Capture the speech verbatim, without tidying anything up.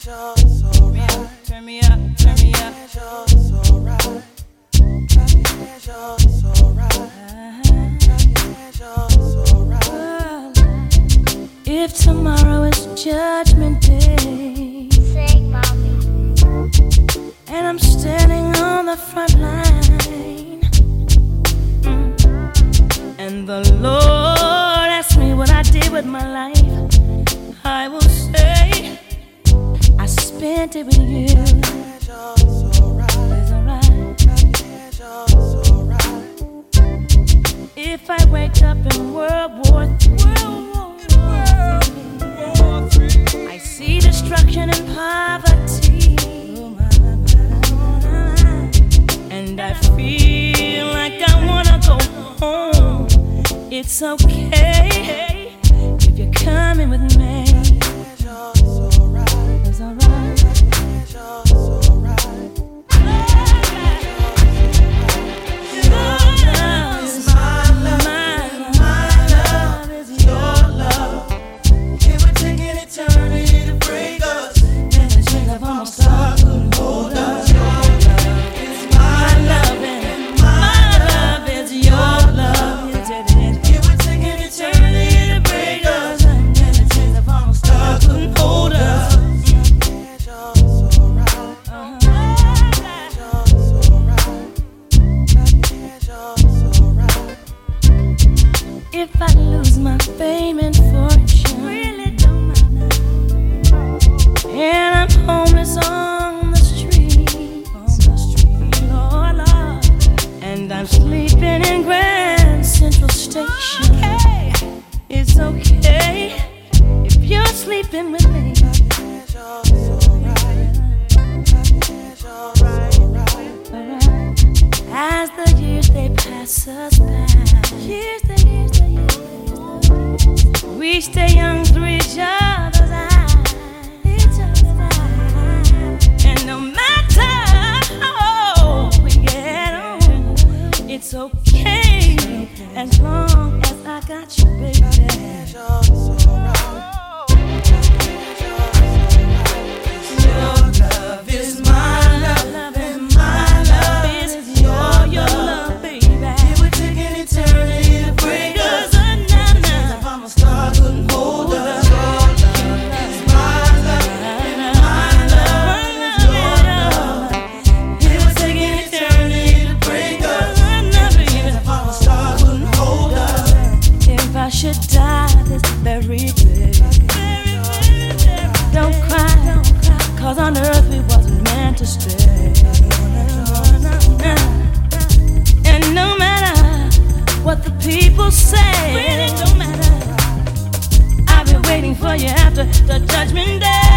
Turn me up, turn me up. If tomorrow is Judgment Day, Sing, mommy. and I'm standing on the front line, mm, and the Lord asks me what I did with my life, I will say I spent it with you. It's alright. If I wake up in World War Three, I see destruction and poverty, and I feel like I wanna go home. It's okay if you're coming with me. It's alright. If I lose my fame and fortune, really don't matter, and I'm homeless on the street, on the street, Lord, Lord, and I'm sleeping in Grand Central Station, okay. It's okay if you're sleeping with me. As the years they pass us by, years the years the years, we stay young through each other's eyes, each other's eyes. And no matter how old we get on, it's okay as long as I got you, baby. Should die this very day. Don't cry, cause on earth we wasn't meant to stay. And no matter what the people say, it don't matter. I've been waiting for you after the Judgment Day.